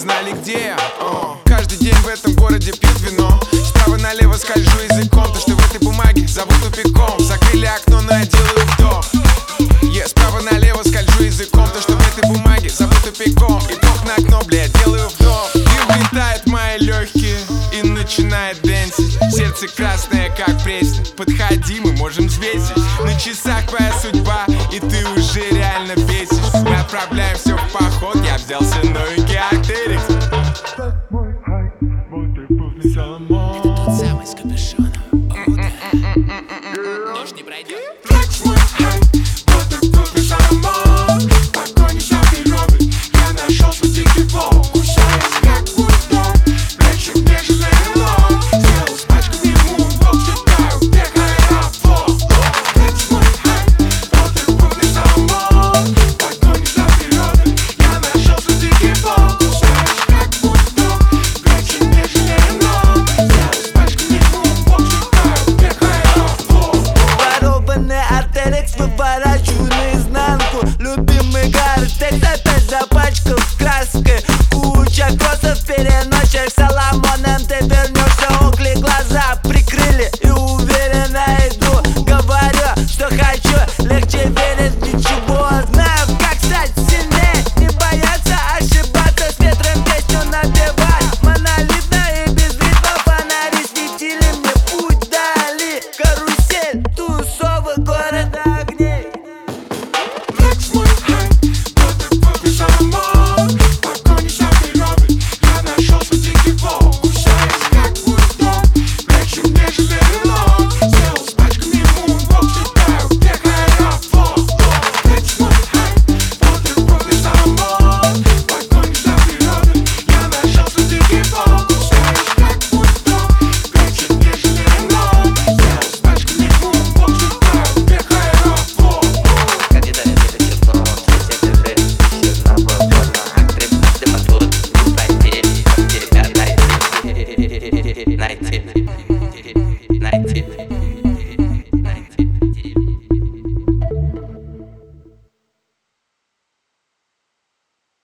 знали, где я. Каждый день в этом городе пьют вино. Справа налево скольжу языком. То, что в этой бумаге зовут тупиком. Закрыли окно, но я делаю вдох. Справа налево скольжу языком. То, что в этой бумаге зовут тупиком. И вдох на окно, блядь, делаю вдох. Дым влетает в мои легкие и начинает дэнсить. Сердце красное, как пресень. Подходи, мы можем взвесить. На часах твоя судьба, и ты уже реально бесишь. Мы отправляемся в поход, я взялся новенький Арктерикс. Это тот самый с капюшоном.